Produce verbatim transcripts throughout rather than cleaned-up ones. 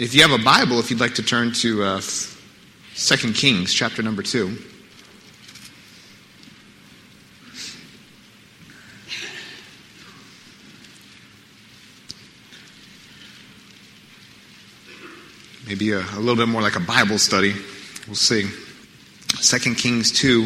If you have a Bible, if you'd like to turn to uh, Second Kings, chapter number two. Maybe a, a little bit more like a Bible study. We'll see. Second Kings two,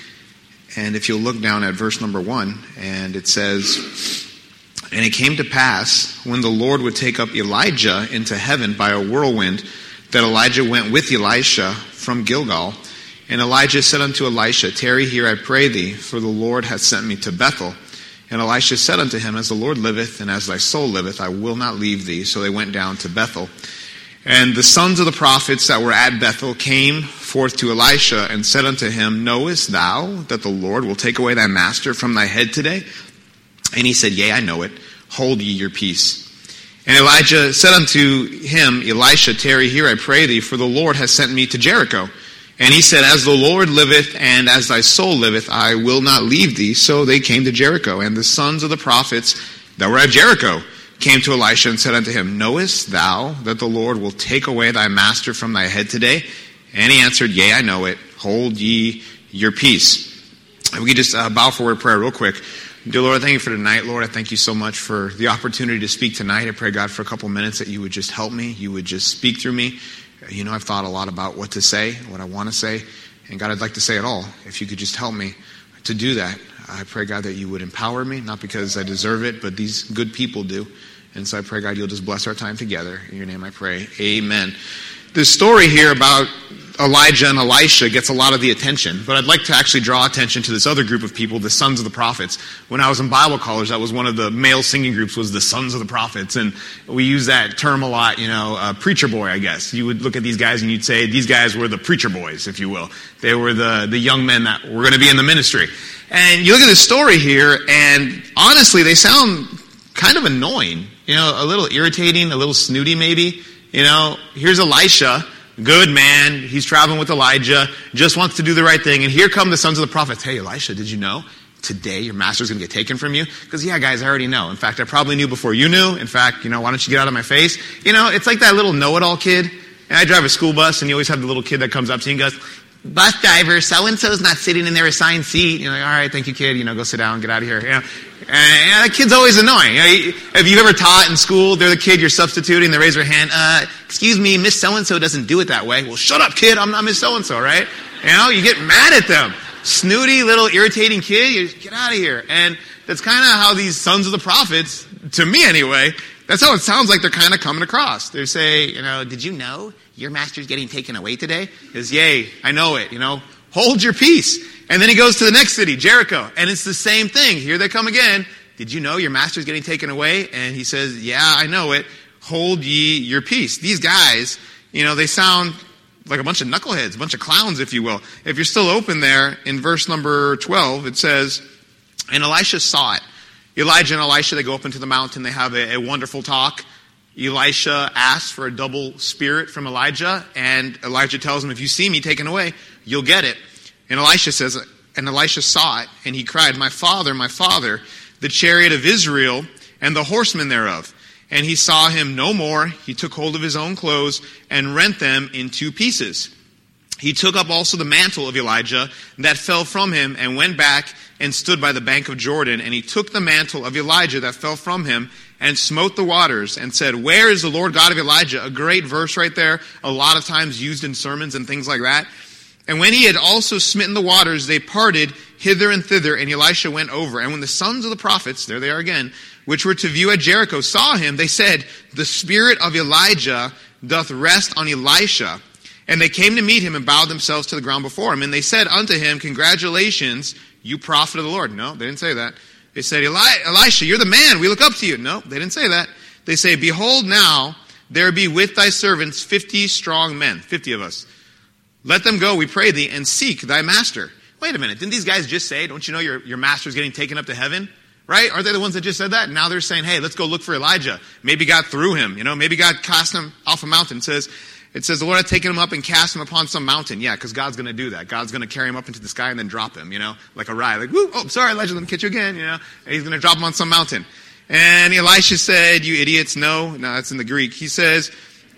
and if you'll look down at verse number one, and it says, "And it came to pass, when the Lord would take up Elijah into heaven by a whirlwind, that Elijah went with Elisha from Gilgal. And Elijah said unto Elisha, Tarry here, I pray thee, for the Lord hath sent me to Bethel. And Elisha said unto him, As the Lord liveth, and as thy soul liveth, I will not leave thee. So they went down to Bethel. And the sons of the prophets that were at Bethel came forth to Elisha, and said unto him, Knowest thou that the Lord will take away thy master from thy head today? And he said, Yea, I know it. Hold ye your peace. And Elijah said unto him, Elisha, tarry here, I pray thee, for the Lord has sent me to Jericho. And he said, As the Lord liveth, and as thy soul liveth, I will not leave thee. So they came to Jericho. And the sons of the prophets that were at Jericho came to Elisha and said unto him, Knowest thou that the Lord will take away thy master from thy head today? And he answered, Yea, I know it. Hold ye your peace. And we could just uh, bow for word of prayer real quick. Dear Lord, I thank you for tonight. Lord, I thank you so much for the opportunity to speak tonight. I pray, God, for a couple minutes that you would just help me. You would just speak through me. You know, I've thought a lot about what to say, what I want to say. And God, I'd like to say it all. If you could just help me to do that. I pray, God, that you would empower me, not because I deserve it, but these good people do. And so I pray, God, you'll just bless our time together. In your name I pray. Amen. This story here about Elijah and Elisha gets a lot of the attention, but I'd like to actually draw attention to this other group of people, the Sons of the Prophets. When I was in Bible college, that was one of the male singing groups, was the Sons of the Prophets, and we use that term a lot, you know, uh, preacher boy, I guess. You would look at these guys and you'd say, these guys were the preacher boys, if you will. They were the, the young men that were going to be in the ministry. And you look at this story here, and honestly, they sound kind of annoying, you know, a little irritating, a little snooty maybe. You know, here's Elisha, good man, he's traveling with Elijah, just wants to do the right thing. And here come the sons of the prophets. Hey, Elisha, did you know today your master's going to get taken from you? Because, yeah, guys, I already know. In fact, I probably knew before you knew. In fact, you know, why don't you get out of my face? You know, it's like that little know-it-all kid. And I drive a school bus, and you always have the little kid that comes up to you and goes, Bus driver, so-and-so's not sitting in their assigned seat. You're like, all right, thank you, kid. You know, go sit down, get out of here. You know, and, and that kid's always annoying. You know, have you ever taught in school, they're the kid you're substituting, they raise their hand, uh, excuse me, Miss So-and-so doesn't do it that way. Well, shut up, kid, I'm not Miss So-and-so, right? You know, you get mad at them. Snooty, little irritating kid, you just get out of here. And that's kind of how these sons of the prophets, to me anyway, that's how it sounds like they're kind of coming across. They say, you know, did you know your master's getting taken away today? He says, yay, I know it, you know, hold your peace. And then he goes to the next city, Jericho, and it's the same thing. Here they come again. Did you know your master's getting taken away? And he says, yeah, I know it. Hold ye your peace. These guys, you know, they sound like a bunch of knuckleheads, a bunch of clowns, if you will. If you're still open there, in verse number twelve, it says, and Elisha saw it. Elijah and Elisha, they go up into the mountain. They have a, a wonderful talk. Elisha asks for a double spirit from Elijah, and Elijah tells him, if you see me taken away, you'll get it. And Elisha says, and Elisha saw it, and he cried, my father, my father, the chariot of Israel, and the horsemen thereof. And he saw him no more. He took hold of his own clothes, and rent them in two pieces. He took up also the mantle of Elijah that fell from him, and went back and stood by the bank of Jordan. And he took the mantle of Elijah that fell from him, and smote the waters, and said, where is the Lord God of Elijah? A great verse right there, a lot of times used in sermons and things like that. And when he had also smitten the waters, they parted hither and thither, and Elisha went over. And when the sons of the prophets, there they are again, which were to view at Jericho, saw him, they said, the spirit of Elijah doth rest on Elisha. And they came to meet him and bowed themselves to the ground before him. And they said unto him, congratulations, you prophet of the Lord. No, they didn't say that. They said, Eli- Elisha, you're the man. We look up to you. No, they didn't say that. They say, behold now, there be with thy servants fifty strong men, fifty of us. Let them go, we pray thee, and seek thy master. Wait a minute. Didn't these guys just say, don't you know your, your master's getting taken up to heaven? Right? Aren't they the ones that just said that? Now they're saying, hey, let's go look for Elijah. Maybe God threw him. You know, maybe God cast him off a mountain. It says, It says the Lord had taken him up and cast him upon some mountain. Yeah, because God's going to do that. God's going to carry him up into the sky and then drop him, you know, like a ride. Like, whoo, oh, sorry, Elijah, let me catch you again, you know. And he's going to drop him on some mountain. And Elisha said, you idiots, no. No, that's in the Greek. He says,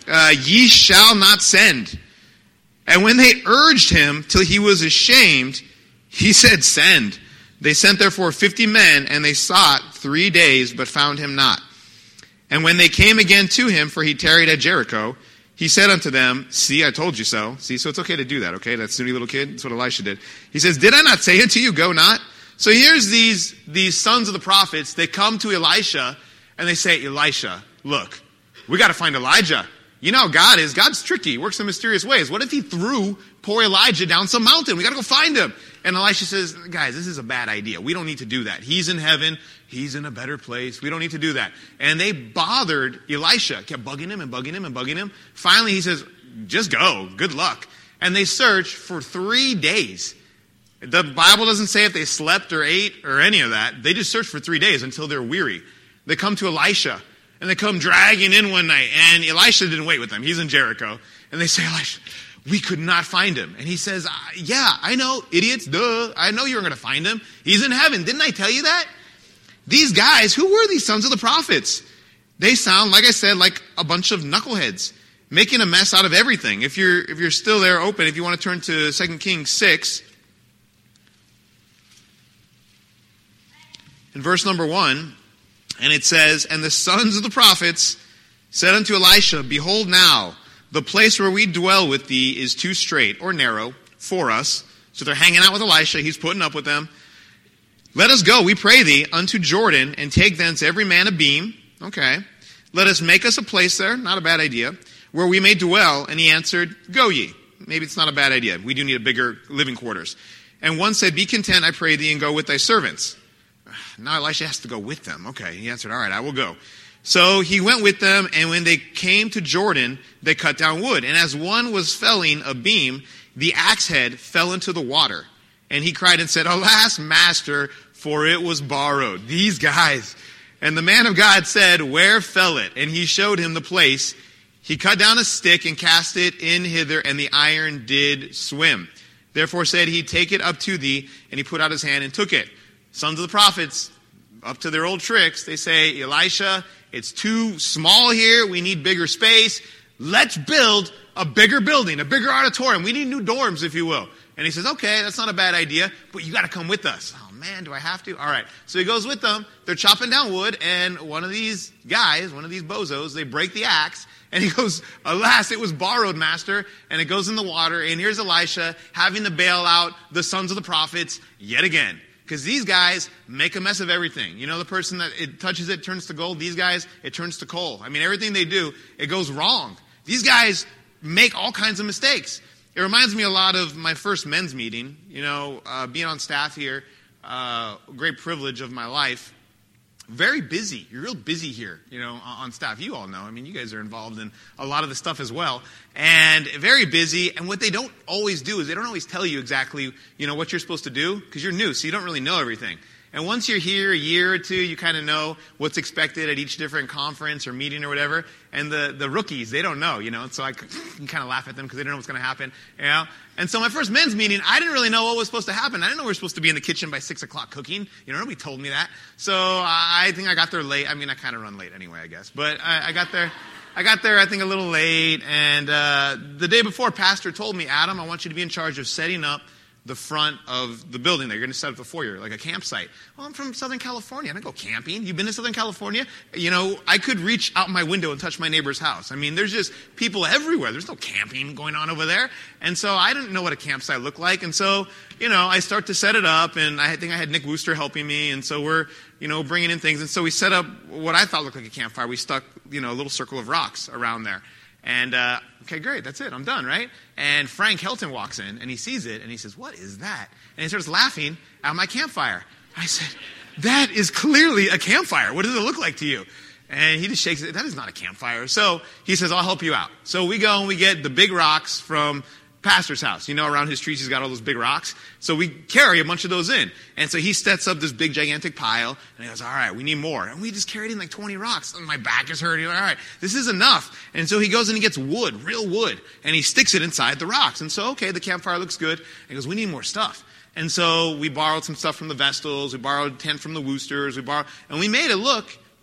uh, ye shall not send. And when they urged him till he was ashamed, he said, send. They sent therefore fifty men, and they sought three days, but found him not. And when they came again to him, for he tarried at Jericho, he said unto them, see, I told you so. See, so it's okay to do that, okay? That snooty little kid, that's what Elisha did. He says, did I not say unto you, go not? So here's these, these sons of the prophets. They come to Elisha, and they say, Elisha, look, we got to find Elijah. You know how God is. God's tricky. He works in mysterious ways. What if he threw poor Elijah down some mountain? We got to go find him. And Elisha says, guys, this is a bad idea. We don't need to do that. He's in heaven. He's in a better place. We don't need to do that. And they bothered Elisha, kept bugging him and bugging him and bugging him. Finally, he says, just go. Good luck. And they searched for three days. The Bible doesn't say if they slept or ate or any of that. They just searched for three days until they're weary. They come to Elisha. And they come dragging in one night. And Elisha didn't wait with them. He's in Jericho. And they say, Elisha, we could not find him. And he says, yeah, I know, idiots, duh. I know you were going to find him. He's in heaven. Didn't I tell you that? These guys, who were these sons of the prophets? They sound, like I said, like a bunch of knuckleheads, making a mess out of everything. If you're, if you're still there open, if you want to turn to Second Kings six, in verse number one, and it says, and the sons of the prophets said unto Elisha, behold now, the place where we dwell with thee is too straight or narrow for us. So they're hanging out with Elisha. He's putting up with them. Let us go, we pray thee, unto Jordan, and take thence every man a beam. Okay. Let us make us a place there. Not a bad idea. Where we may dwell. And he answered, go ye. Maybe it's not a bad idea. We do need a bigger living quarters. And one said, be content, I pray thee, and go with thy servants. Now Elisha has to go with them. Okay, he answered, all right, I will go. So he went with them, and when they came to Jordan, they cut down wood. And as one was felling a beam, the axe head fell into the water. And he cried and said, alas, master, for it was borrowed. These guys. And the man of God said, where fell it? And he showed him the place. He cut down a stick and cast it in hither, and the iron did swim. Therefore said he, take it up to thee. And he put out his hand and took it. Sons of the prophets, up to their old tricks, they say, Elisha, it's too small here. We need bigger space. Let's build a bigger building, a bigger auditorium. We need new dorms, if you will. And he says, okay, that's not a bad idea, but you got to come with us. Oh, man, do I have to? All right. So he goes with them. They're chopping down wood, and one of these guys, one of these bozos, they break the axe, and he goes, alas, it was borrowed, master. And it goes in the water, and here's Elisha having to bail out the sons of the prophets yet again. Because these guys make a mess of everything. You know, the person that it touches it turns to gold. These guys, it turns to coal. I mean, everything they do, it goes wrong. These guys make all kinds of mistakes. It reminds me a lot of my first men's meeting. You know, uh, being on staff here, uh, great privilege of my life. Very busy. You're real busy here, you know, on staff. You all know. I mean, you guys are involved in a lot of the stuff as well. And very busy. And what they don't always do is they don't always tell you exactly, you know, what you're supposed to do because you're new, so you don't really know everything. And once you're here a year or two, you kind of know what's expected at each different conference or meeting or whatever. And the, the rookies, they don't know, you know. And so I can kind of laugh at them because they don't know what's going to happen, you know. And so my first men's meeting, I didn't really know what was supposed to happen. I didn't know we were supposed to be in the kitchen by six o'clock cooking. You know, nobody told me that. So I think I got there late. I mean, I kind of run late anyway, I guess. But I, I got there. I got there, I think, a little late. And uh, the day before, Pastor told me, Adam, I want you to be in charge of setting up the front of the building there. You're going to set up the foyer, like a campsite. Well, I'm from Southern California. I don't go camping. You've been to Southern California? You know, I could reach out my window and touch my neighbor's house. I mean, there's just people everywhere. There's no camping going on over there. And so I didn't know what a campsite looked like. And so, you know, I start to set it up, and I think I had Nick Wooster helping me. And so we're, you know, bringing in things. And so we set up what I thought looked like a campfire. We stuck, you know, a little circle of rocks around there. And, uh, okay, great, that's it, I'm done, right? And Frank Helton walks in, and he sees it, and he says, what is that? And he starts laughing at my campfire. I said, that is clearly a campfire. What does it look like to you? And he just shakes it. That is not a campfire. So he says, I'll help you out. So we go and we get the big rocks from Pastor's house. You know, around his trees, he's got all those big rocks. So we carry a bunch of those in. And so he sets up this big, gigantic pile. And he goes, all right, we need more. And we just carried in like twenty rocks. And my back is hurting. All right, this is enough. And so he goes and he gets wood, real wood. And he sticks it inside the rocks. And so, okay, the campfire looks good. And he goes, we need more stuff. And so we borrowed some stuff from the Vestals. We borrowed tent from the Woosters. We borrowed, and we made it look,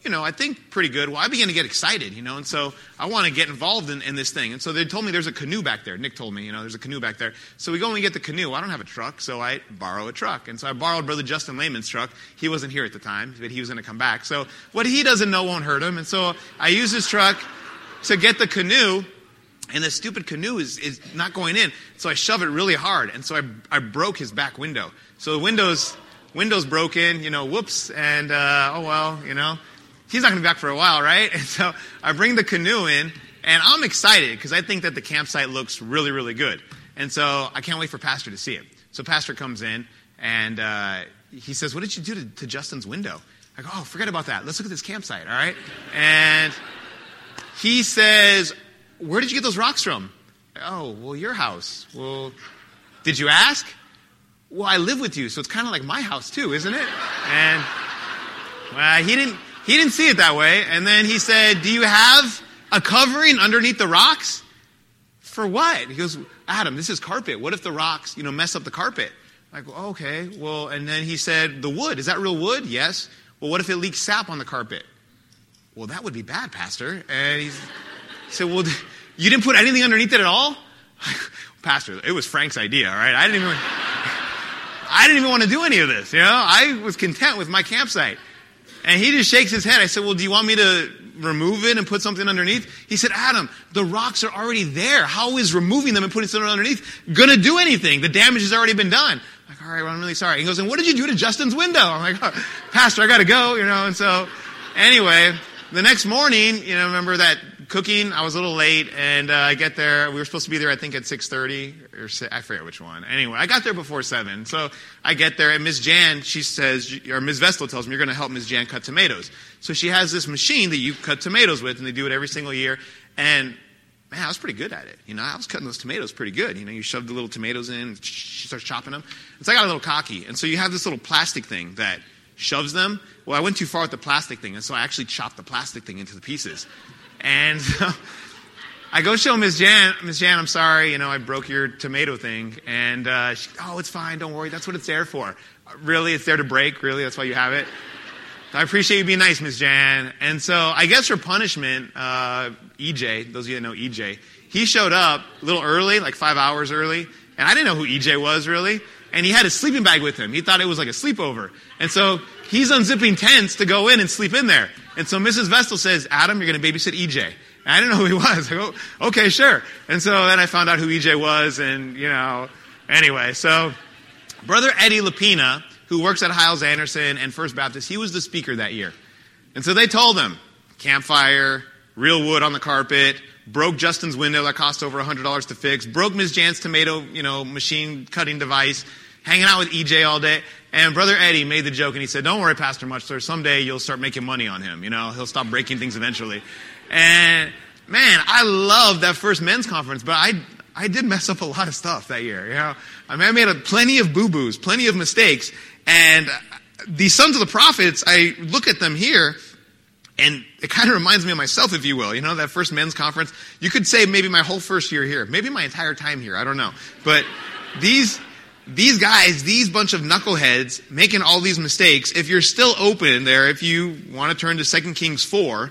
you know, I think pretty good. Well, I began to get excited, you know, and so I want to get involved in, in this thing. And so they told me there's a canoe back there. Nick told me, you know, there's a canoe back there. So we go and we get the canoe. I don't have a truck, so I borrow a truck. And so I borrowed Brother Justin Lehman's truck. He wasn't here at the time, but he was going to come back. So what he doesn't know won't hurt him. And so I use his truck to get the canoe. And the stupid canoe is, is not going in. So I shove it really hard. And so I, I broke his back window. So the windows, windows broken, you know, whoops. And, uh, oh, well, you know, he's not going to be back for a while, right? And so I bring the canoe in, and I'm excited because I think that the campsite looks really, really good. And so I can't wait for Pastor to see it. So Pastor comes in, and uh, he says, what did you do to, to Justin's window? I go, oh, forget about that. Let's look at this campsite, all right? And he says, where did you get those rocks from? Oh, well, your house. Well, did you ask? Well, I live with you, so it's kind of like my house too, isn't it? And well, he didn't he didn't see it that way. And then he said, do you have a covering underneath the rocks? For what? He goes, Adam, this is carpet. What if the rocks, you know, mess up the carpet? I go, oh, okay. Well, and then he said, the wood, is that real wood? Yes. Well, what if it leaks sap on the carpet? Well, that would be bad, Pastor. And he's He said, well, you didn't put anything underneath it at all? Pastor, it was Frank's idea, all right? I didn't even, I didn't even want to do any of this, you know? I was content with my campsite. And he just shakes his head. I said, well, do you want me to remove it and put something underneath? He said, Adam, the rocks are already there. How is removing them and putting something underneath going to do anything? The damage has already been done. I'm like, all right, well, I'm really sorry. He goes, and what did you do to Justin's window? I'm like, oh, Pastor, I got to go, you know? And so anyway, the next morning, you know, remember that cooking, I was a little late, and uh, I get there. We were supposed to be there, I think, at six thirty, or I forget which one. Anyway, I got there before seven. So I get there, and Miss Jan, she says, or Miss Vestal tells me, you're going to help Miss Jan cut tomatoes. So she has this machine that you cut tomatoes with, and they do it every single year. And, man, I was pretty good at it. You know, I was cutting those tomatoes pretty good. You know, you shove the little tomatoes in, she starts chopping them. And so I got a little cocky. And so you have this little plastic thing that shoves them. Well, I went too far with the plastic thing, and so I actually chopped the plastic thing into the pieces. And so I go show Miss Jan, Miss Jan, I'm sorry, you know, I broke your tomato thing. And uh, she, oh, it's fine, don't worry, that's what it's there for. Really, it's there to break? Really, that's why you have it? I appreciate you being nice, Miss Jan. And so I guess her punishment, uh, E J, those of you that know E J, he showed up a little early, like five hours early. And I didn't know who E J was, really. And he had his sleeping bag with him. He thought it was like a sleepover. And so he's unzipping tents to go in and sleep in there. And so Missus Vestal says, Adam, you're going to babysit E J. And I didn't know who he was. I go, okay, sure. And so then I found out who E J was, and, you know, anyway. So Brother Eddie Lapina, who works at Hiles Anderson and First Baptist, he was the speaker that year. And so they told him, campfire, real wood on the carpet, broke Justin's window that cost over one hundred dollars to fix, broke Miss Jan's tomato, you know, machine cutting device, hanging out with E J all day. And Brother Eddie made the joke, and he said, don't worry, Pastor Muchler, someday you'll start making money on him. You know, he'll stop breaking things eventually. And, man, I loved that first men's conference, but I I did mess up a lot of stuff that year. You know, I mean, I made a, plenty of boo-boos, plenty of mistakes. And the sons of the prophets, I look at them here, and it kind of reminds me of myself, if you will. You know, that first men's conference. You could say maybe my whole first year here, maybe my entire time here. I don't know. But these... These guys, these bunch of knuckleheads making all these mistakes, if you're still open there, if you want to turn to Second Kings four,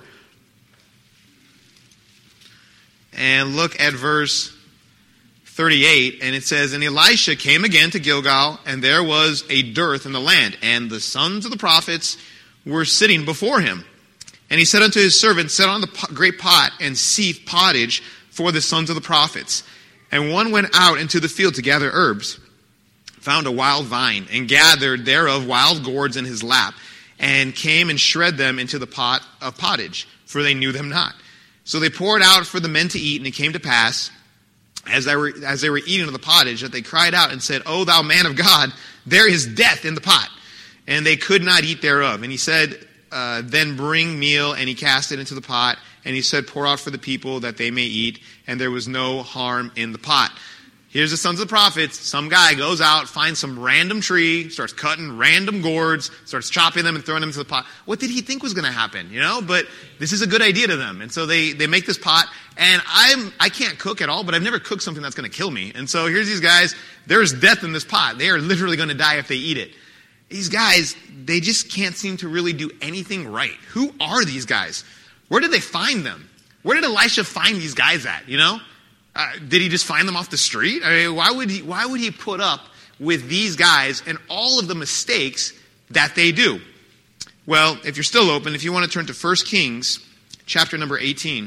and look at verse thirty-eight, and it says, and Elisha came again to Gilgal, and there was a dearth in the land, and the sons of the prophets were sitting before him. And he said unto his servant, set on the great pot, and seethe pottage for the sons of the prophets. And one went out into the field to gather herbs, found a wild vine, and gathered thereof wild gourds in his lap, and came and shred them into the pot of pottage, for they knew them not. So they poured out for the men to eat, and it came to pass, as they were, as they were eating of the pottage, that they cried out and said, O thou man of God, there is death in the pot. And they could not eat thereof. And he said, uh, then bring meal, and he cast it into the pot, and he said, pour out for the people that they may eat, and there was no harm in the pot. Here's the sons of the prophets. Some guy goes out, finds some random tree, starts cutting random gourds, starts chopping them and throwing them into the pot. What did he think was going to happen? You know, but this is a good idea to them. And so they, they make this pot, and I'm, I can't cook at all, but I've never cooked something that's going to kill me. And so here's these guys. There's death in this pot. They are literally going to die if they eat it. these guys, they just can't seem to really do anything right. Who are these guys? Where did they find them? Where did Elisha find these guys at, you know? Uh, did he just find them off the street? I mean, why would he, why would he put up with these guys and all of the mistakes that they do? Well, if you're still open, if you want to turn to First Kings, chapter number eighteen.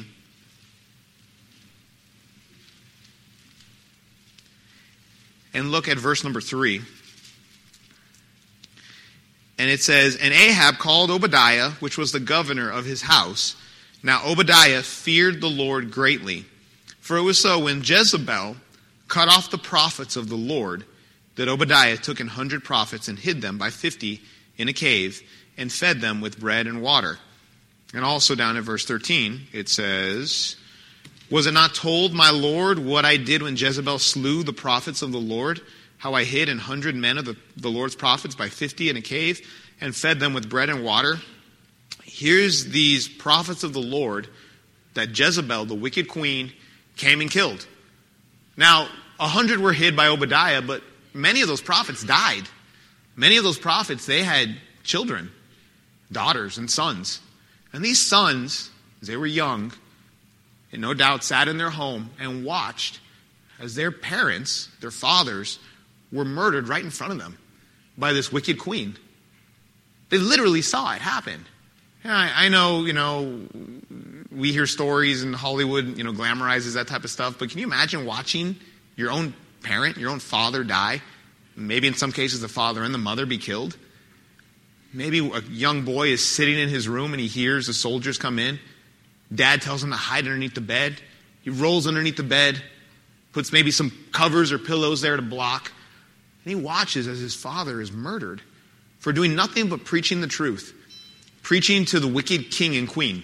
And look at verse number three. And it says, and Ahab called Obadiah, which was the governor of his house. Now Obadiah feared the Lord greatly. For it was so when Jezebel cut off the prophets of the Lord, that Obadiah took an hundred prophets and hid them by fifty in a cave, and fed them with bread and water. And also down at verse thirteen, it says, was it not told, my Lord, what I did when Jezebel slew the prophets of the Lord? How I hid an hundred men of the, the Lord's prophets by fifty in a cave, and fed them with bread and water? Here's these prophets of the Lord that Jezebel, the wicked queen, came and killed. Now, a hundred were hid by Obadiah, but many of those prophets died. Many of those prophets, they had children, daughters and sons. And these sons, as they were young, and no doubt sat in their home and watched as their parents, their fathers, were murdered right in front of them by this wicked queen. They literally saw it happen. And I, I know, you know, we hear stories and Hollywood, you know, glamorizes that type of stuff, but can you imagine watching your own parent, your own father die? Maybe in some cases the father and the mother be killed. Maybe a young boy is sitting in his room and he hears the soldiers come in. Dad tells him to hide underneath the bed. He rolls underneath the bed, puts maybe some covers or pillows there to block. And he watches as his father is murdered for doing nothing but preaching the truth, preaching to the wicked king and queen.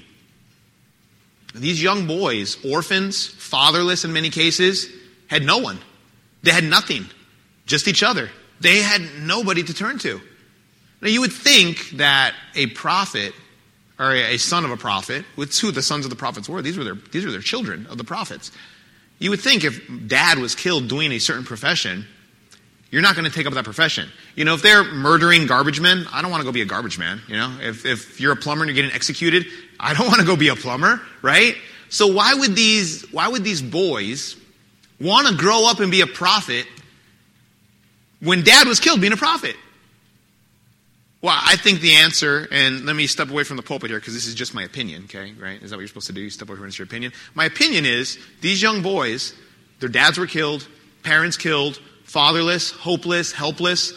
These young boys, orphans, fatherless in many cases, had no one. They had nothing, just each other. They had nobody to turn to. Now you would think that a prophet, or a son of a prophet, which who the sons of the prophets were, these were their these were their children of the prophets. You would think if dad was killed doing a certain profession, you're not going to take up that profession. You know, if they're murdering garbage men, I don't want to go be a garbage man. You know, if if you're a plumber and you're getting executed, I don't want to go be a plumber, right? So why would these why would these boys want to grow up and be a prophet when dad was killed being a prophet? Well, I think the answer, and let me step away from the pulpit here because this is just my opinion, okay, right? Is that what you're supposed to do? You step away from your opinion? My opinion is these young boys, their dads were killed, parents killed, fatherless, hopeless, helpless,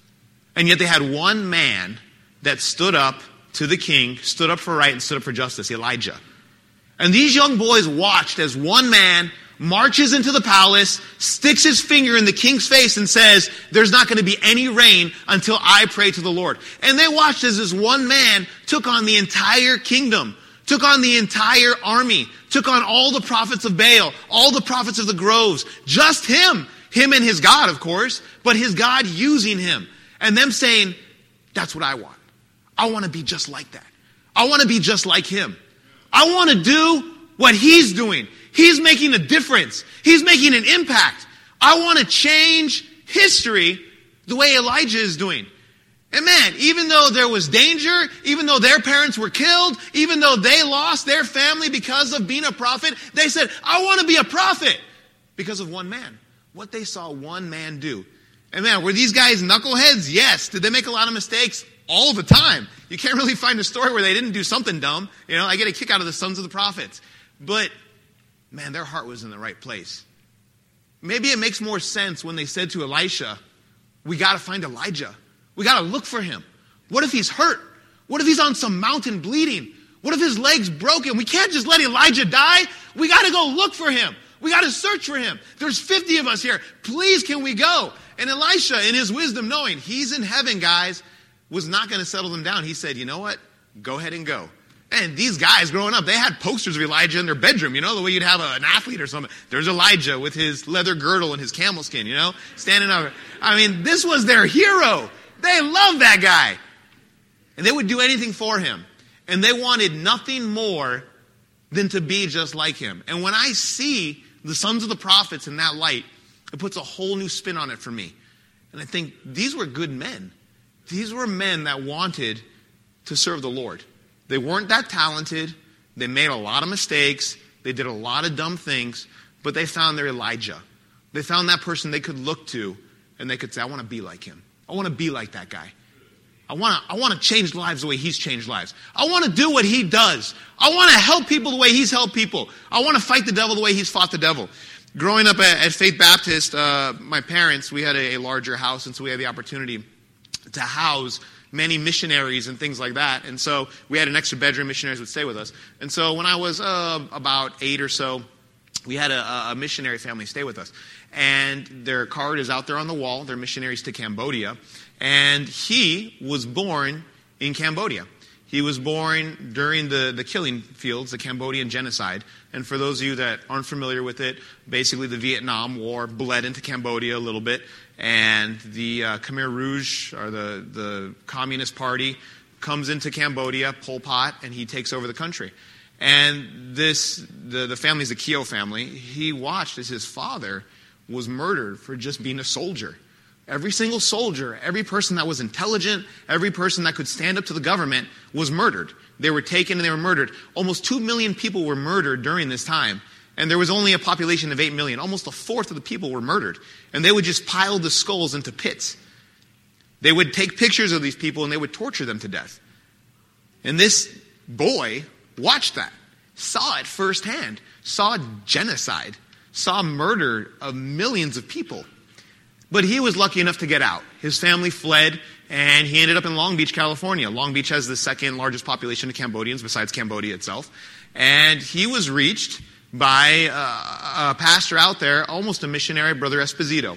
and yet they had one man that stood up to the king, stood up for right and stood up for justice, Elijah. And these young boys watched as one man marches into the palace, sticks his finger in the king's face and says, there's not going to be any rain until I pray to the Lord. And they watched as this one man took on the entire kingdom, took on the entire army, took on all the prophets of Baal, all the prophets of the groves, just him, him and his God, of course, but his God using him. And them saying, that's what I want. I want to be just like that. I want to be just like him. I want to do what he's doing. He's making a difference. He's making an impact. I want to change history the way Elijah is doing. And man, even though there was danger, even though their parents were killed, even though they lost their family because of being a prophet, they said, I want to be a prophet because of one man. What they saw one man do. And man, were these guys knuckleheads? Yes. Did they make a lot of mistakes? All the time. You can't really find a story where they didn't do something dumb. You know, I get a kick out of the sons of the prophets. But man, their heart was in the right place. Maybe it makes more sense when they said to Elisha, we got to find Elijah. We got to look for him. What if he's hurt? What if he's on some mountain bleeding? What if his leg's broken? We can't just let Elijah die. We got to go look for him. We got to search for him. There's fifty of us here. Please, can we go? And Elisha, in his wisdom, knowing he's in heaven, guys, was not going to settle them down. He said, you know what? Go ahead and go. And these guys growing up, they had posters of Elijah in their bedroom, you know, the way you'd have a, an athlete or something. There's Elijah with his leather girdle and his camel skin, you know, standing up. I mean, this was their hero. They loved that guy. And they would do anything for him. And they wanted nothing more than to be just like him. And when I see the sons of the prophets in that light, it puts a whole new spin on it for me. And I think these were good men. these were men that wanted to serve the Lord. They weren't that talented. They made a lot of mistakes. They did a lot of dumb things, but they found their Elijah. They found that person they could look to, and they could say, I want to be like him. I want to be like that guy. I want to I want to change lives the way he's changed lives. I want to do what he does. I want to help people the way he's helped people. I want to fight the devil the way he's fought the devil. Growing up at, at Faith Baptist, uh, my parents, we had a, a larger house, and so we had the opportunity to house many missionaries and things like that. And so we had an extra bedroom. Missionaries would stay with us. And so when I was uh, about eight or so, we had a, a missionary family stay with us. And their card is out there on the wall. They're missionaries to Cambodia. And he was born in Cambodia. He was born during the, the killing fields, the Cambodian genocide. And for those of you that aren't familiar with it, basically the Vietnam War bled into Cambodia a little bit. And the uh, Khmer Rouge, or the, the Communist Party, comes into Cambodia, Pol Pot, and he takes over the country. And this, the, the family's the Keo family. He watched as his father was murdered for just being a soldier. Every single soldier, every person that was intelligent, every person that could stand up to the government was murdered. They were taken and they were murdered. Almost two million people were murdered during this time. And there was only a population of eight million. Almost a fourth of the people were murdered. And they would just pile the skulls into pits. They would take pictures of these people and they would torture them to death. And this boy watched that, saw it firsthand, saw genocide, saw murder of millions of people. But he was lucky enough to get out. His family fled, and he ended up in Long Beach, California. Long Beach has the second largest population of Cambodians besides Cambodia itself. And he was reached by uh, a pastor out there, almost a missionary, Brother Esposito.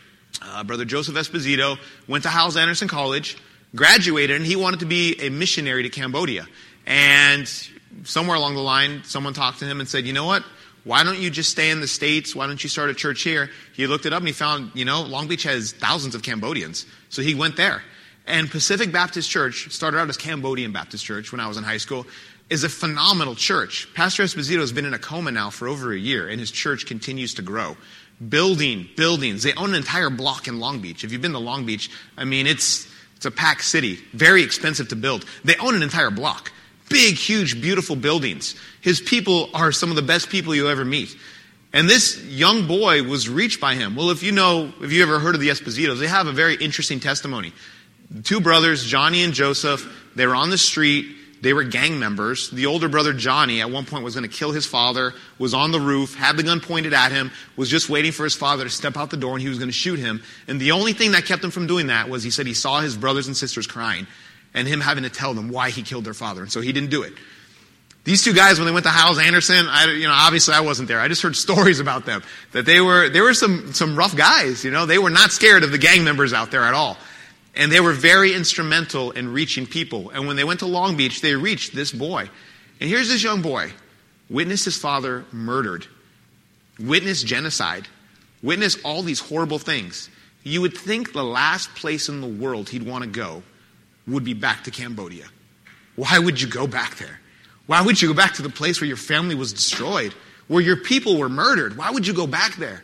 Uh, Brother Joseph Esposito went to Hyles Anderson College, graduated, and he wanted to be a missionary to Cambodia. And somewhere along the line, someone talked to him and said, you know what? Why don't you just stay in the States? Why don't you start a church here? He looked it up and he found, you know, Long Beach has thousands of Cambodians. So he went there. And Pacific Baptist Church, started out as Cambodian Baptist Church when I was in high school, is a phenomenal church. Pastor Esposito has been in a coma now for over a year, and his church continues to grow. Building, buildings. They own an entire block in Long Beach. If you've been to Long Beach, I mean, it's it's a packed city. Very expensive to build. They own an entire block. Big, huge, beautiful buildings. His people are some of the best people you'll ever meet. And this young boy was reached by him. Well, if you know, if you ever heard of the Espositos, they have a very interesting testimony. Two brothers, Johnny and Joseph, they were on the street. They were gang members. The older brother, Johnny, at one point was going to kill his father, was on the roof, had the gun pointed at him, was just waiting for his father to step out the door, and he was going to shoot him. And the only thing that kept him from doing that was he said he saw his brothers and sisters crying, and him having to tell them why he killed their father. And so he didn't do it. These two guys, when they went to Hyles Anderson, I, you know, obviously I wasn't there. I just heard stories about them. That they were, they were some, some rough guys, you know. They were not scared of the gang members out there at all. And they were very instrumental in reaching people. And when they went to Long Beach, they reached this boy. And here's this young boy. Witnessed his father murdered. Witnessed genocide. Witnessed all these horrible things. You would think the last place in the world he'd want to go would be back to Cambodia. Why would you go back there? Why would you go back to the place where your family was destroyed? Where your people were murdered? Why would you go back there?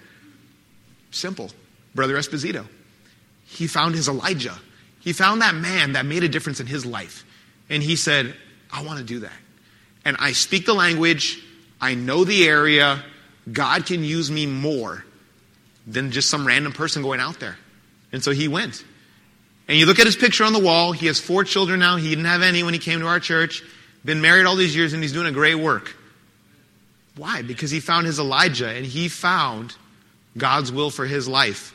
Simple. Brother Esposito. He found his Elijah. He found that man that made a difference in his life. And he said, I want to do that. And I speak the language. I know the area. God can use me more than just some random person going out there. And so he went. And you look at his picture on the wall. He has four children now. He didn't have any when he came to our church. Been married all these years, and he's doing a great work. Why? Because he found his Elijah, and he found God's will for his life.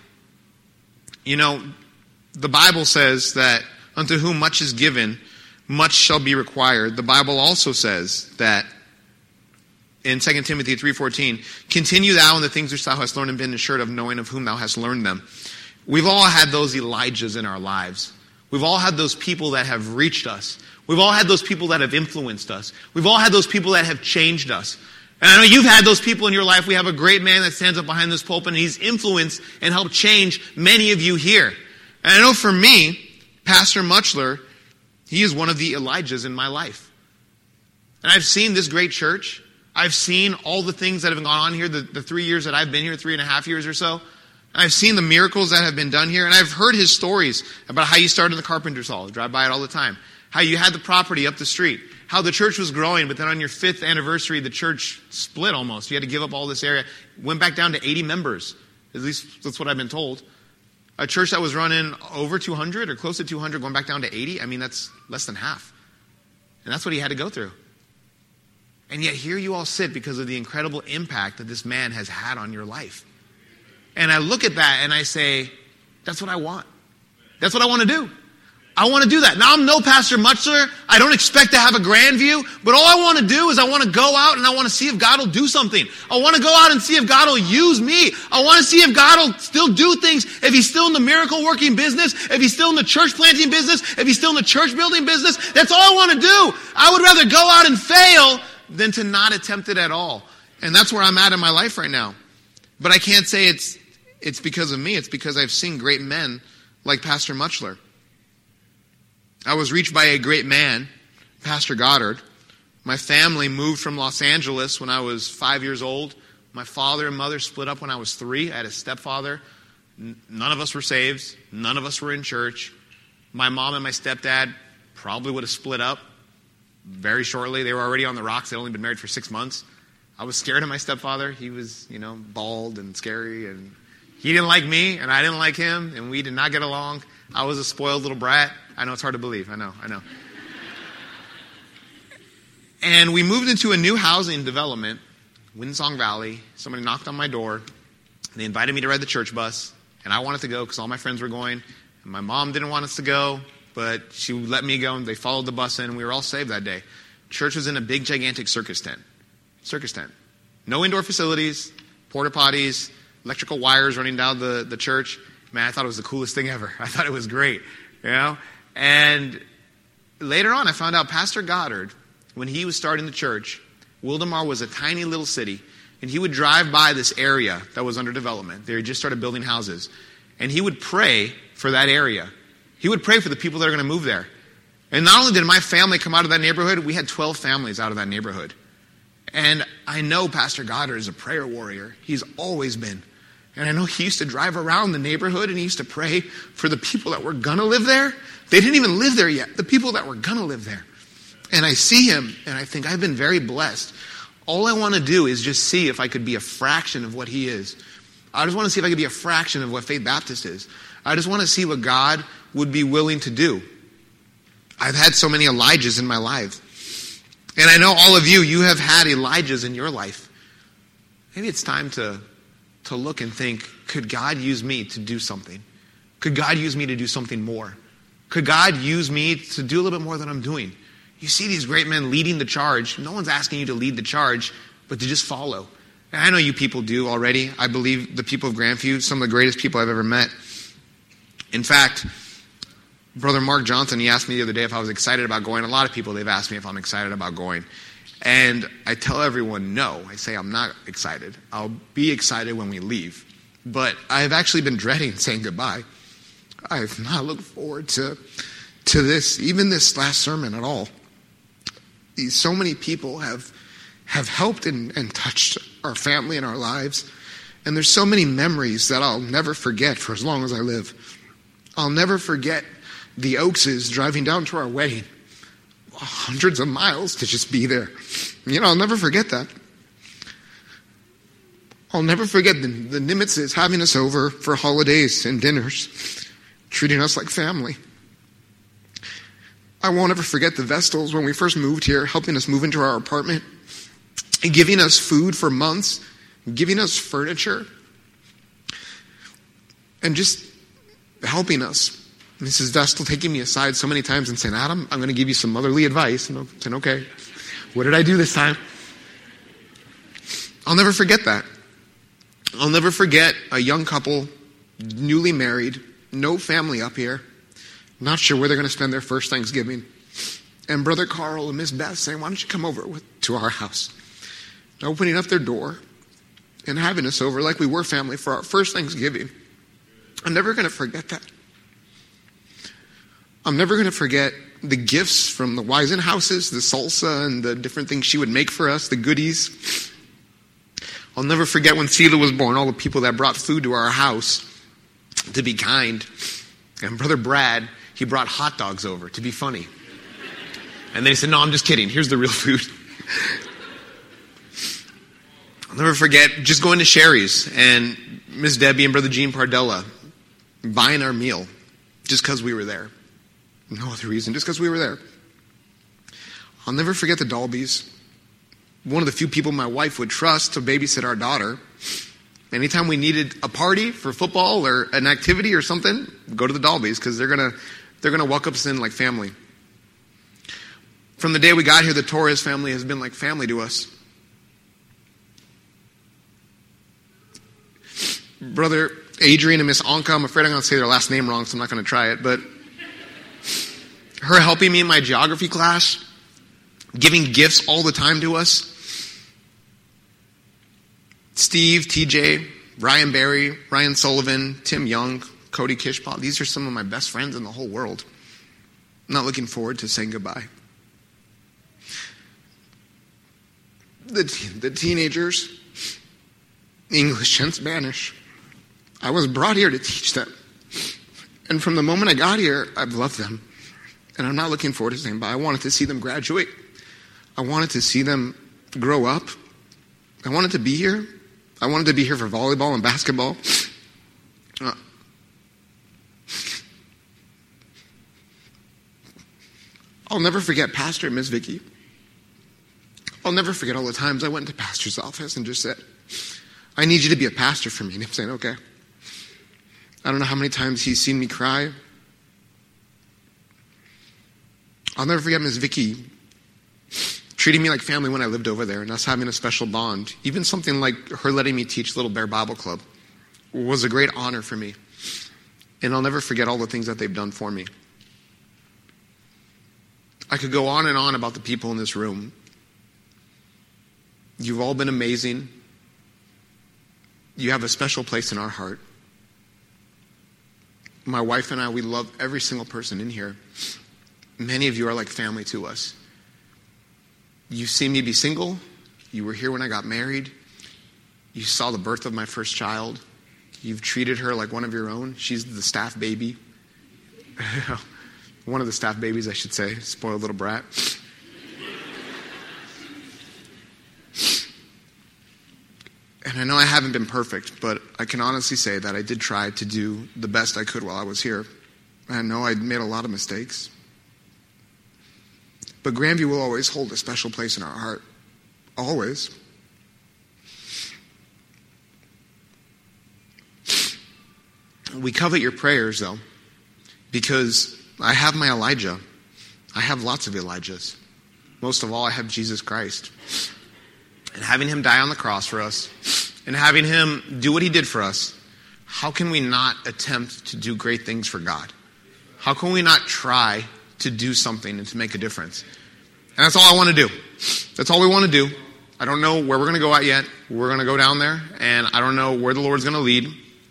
You know, the Bible says that unto whom much is given, much shall be required. The Bible also says that in Second Timothy three fourteen, continue thou in the things which thou hast learned and been assured of, knowing of whom thou hast learned them. We've all had those Elijahs in our lives. We've all had those people that have reached us. We've all had those people that have influenced us. We've all had those people that have changed us. And I know you've had those people in your life. We have a great man that stands up behind this pulpit, and he's influenced and helped change many of you here. And I know for me, Pastor Muchler, he is one of the Elijahs in my life. And I've seen this great church. I've seen all the things that have gone on here, the, the three years that I've been here, three and a half years or so. I've seen the miracles that have been done here, and I've heard his stories about how you started in the Carpenter's Hall. I drive by it all the time. How you had the property up the street. How the church was growing, but then on your fifth anniversary, the church split almost. You had to give up all this area. Went back down to eighty members. At least that's what I've been told. A church that was running over two hundred or close to two hundred, going back down to eighty. I mean, that's less than half. And that's what he had to go through. And yet here you all sit because of the incredible impact that this man has had on your life. And I look at that and I say, that's what I want. That's what I want to do. I want to do that. Now, I'm no Pastor Muchler. I don't expect to have a grand view, but all I want to do is I want to go out and I want to see if God will do something. I want to go out and see if God will use me. I want to see if God will still do things, if he's still in the miracle working business, if he's still in the church planting business, if he's still in the church building business. That's all I want to do. I would rather go out and fail than to not attempt it at all. And that's where I'm at in my life right now. But I can't say it's it's because of me. It's because I've seen great men like Pastor Muchler. I was reached by a great man, Pastor Goddard. My family moved from Los Angeles when I was five years old. My father and mother split up when I was three. I had a stepfather. None of us were saved. None of us were in church. My mom and my stepdad probably would have split up very shortly. They were already on the rocks. They'd only been married for six months. I was scared of my stepfather. He was, you know, bald and scary, and he didn't like me, and I didn't like him, and we did not get along. I was a spoiled little brat. I know it's hard to believe. I know, I know. And we moved into a new housing development, Windsong Valley. Somebody knocked on my door. They invited me to ride the church bus, and I wanted to go because all my friends were going. And my mom didn't want us to go, but she let me go, and they followed the bus in, and we were all saved that day. Church was in a big, gigantic circus tent. Circus tent. No indoor facilities, porta potties, electrical wires running down the, the church. Man, I thought it was the coolest thing ever. I thought it was great, you know? And later on, I found out Pastor Goddard, when he was starting the church, Wildomar was a tiny little city, and he would drive by this area that was under development. They had just started building houses. And he would pray for that area. He would pray for the people that are going to move there. And not only did my family come out of that neighborhood, we had twelve families out of that neighborhood. And I know Pastor Goddard is a prayer warrior. He's always been. And I know he used to drive around the neighborhood and he used to pray for the people that were going to live there. They didn't even live there yet. The people that were going to live there. And I see him and I think I've been very blessed. All I want to do is just see if I could be a fraction of what he is. I just want to see if I could be a fraction of what Faith Baptist is. I just want to see what God would be willing to do. I've had so many Elijahs in my life. And I know all of you, you have had Elijahs in your life. Maybe it's time to, to look and think, could God use me to do something? Could God use me to do something more? Could God use me to do a little bit more than I'm doing? You see these great men leading the charge. No one's asking you to lead the charge, but to just follow. And I know you people do already. I believe the people of Grandview, some of the greatest people I've ever met. In fact, Brother Mark Johnson, he asked me the other day if I was excited about going. A lot of people, they've asked me if I'm excited about going. And I tell everyone no. I say I'm not excited. I'll be excited when we leave. But I've actually been dreading saying goodbye. I've not looked forward to, to this, even this last sermon at all. So many people have, have helped and, and touched our family and our lives. And there's so many memories that I'll never forget for as long as I live. I'll never forget the Oakses driving down to our wedding. Hundreds of miles to just be there. You know, I'll never forget that. I'll never forget the, the Nimitzes having us over for holidays and dinners, treating us like family. I won't ever forget the Vestals when we first moved here, helping us move into our apartment, and giving us food for months, giving us furniture, and just helping us. Missus Vestal taking me aside so many times and saying, Adam, I'm going to give you some motherly advice. And I'm saying, okay, what did I do this time? I'll never forget that. I'll never forget a young couple, newly married, no family up here, not sure where they're going to spend their first Thanksgiving. And Brother Carl and Miss Beth saying, why don't you come over with, to our house? And opening up their door and having us over like we were family for our first Thanksgiving. I'm never going to forget that. I'm never going to forget the gifts from the Wisenhouses, the salsa and the different things she would make for us, the goodies. I'll never forget when Sheila was born, all the people that brought food to our house to be kind. And Brother Brad, he brought hot dogs over to be funny. And then he said, no, I'm just kidding. Here's the real food. I'll never forget just going to Sherry's and Miss Debbie and Brother Gene Pardella buying our meal just because we were there. No other reason, just because we were there. I'll never forget the Dalbys. One of the few people my wife would trust to babysit our daughter. Anytime we needed a party for football or an activity or something, go to the Dalbys because they're gonna they're gonna welcome us in like family. From the day we got here, the Torres family has been like family to us. Brother Adrian and Miss Anka, I'm afraid I'm going to say their last name wrong, so I'm not going to try it, but her helping me in my geography class, giving gifts all the time to us. Steve, T J, Ryan Berry, Ryan Sullivan, Tim Young, Cody Kishpaw. These are some of my best friends in the whole world. I'm not looking forward to saying goodbye. The, the teenagers, English and Spanish. I was brought here to teach them. And from the moment I got here, I've loved them. And I'm not looking forward to saying bye. I wanted to see them graduate. I wanted to see them grow up. I wanted to be here. I wanted to be here for volleyball and basketball. Uh, I'll never forget Pastor and Miss Vicky. I'll never forget all the times I went into Pastor's office and just said, I need you to be a pastor for me. And him saying, okay. I don't know how many times he's seen me cry. I'll never forget Miss Vicky treating me like family when I lived over there and us having a special bond. Even something like her letting me teach Little Bear Bible Club was a great honor for me. And I'll never forget all the things that they've done for me. I could go on and on about the people in this room. You've all been amazing. You have a special place in our heart. My wife and I, we love every single person in here. Many of you are like family to us. You've seen me be single. You were here when I got married. You saw the birth of my first child. You've treated her like one of your own. She's the staff baby. One of the staff babies, I should say. Spoiled little brat. And I know I haven't been perfect, but I can honestly say that I did try to do the best I could while I was here. I know I made a lot of mistakes. But Grandview will always hold a special place in our heart. Always. We covet your prayers, though, because I have my Elijah. I have lots of Elijahs. Most of all, I have Jesus Christ. And having him die on the cross for us, and having him do what he did for us, how can we not attempt to do great things for God? How can we not try to do something and to make a difference? And that's all I want to do. That's all we want to do. I don't know where we're going to go at yet. We're going to go down there, and I don't know where the Lord's going to lead.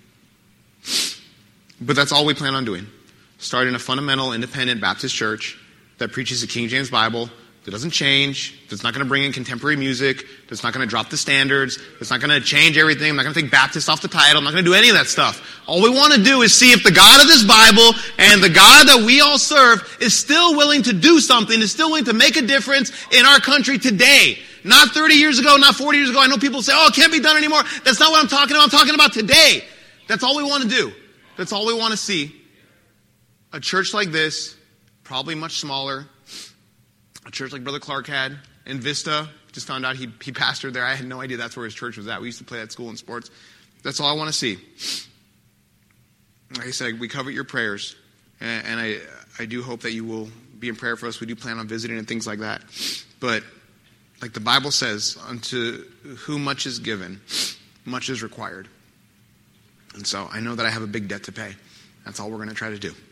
But that's all we plan on doing. Starting a fundamental independent Baptist church that preaches the King James Bible, that doesn't change, that's not going to bring in contemporary music, that's not going to drop the standards, that's not going to change everything, I'm not going to take Baptist off the title, I'm not going to do any of that stuff. All we want to do is see if the God of this Bible and the God that we all serve is still willing to do something, is still willing to make a difference in our country today. Not thirty years ago, not forty years ago. I know people say, oh, it can't be done anymore. That's not what I'm talking about. I'm talking about today. That's all we want to do. That's all we want to see. A church like this, probably much smaller. A church like Brother Clark had in Vista. Just found out he, he pastored there. I had no idea that's where his church was at. We used to play at school in sports. That's all I want to see. Like I said, we covet your prayers. And, and I, I do hope that you will be in prayer for us. We do plan on visiting and things like that. But like the Bible says, unto whom much is given, much is required. And so I know that I have a big debt to pay. That's all we're going to try to do.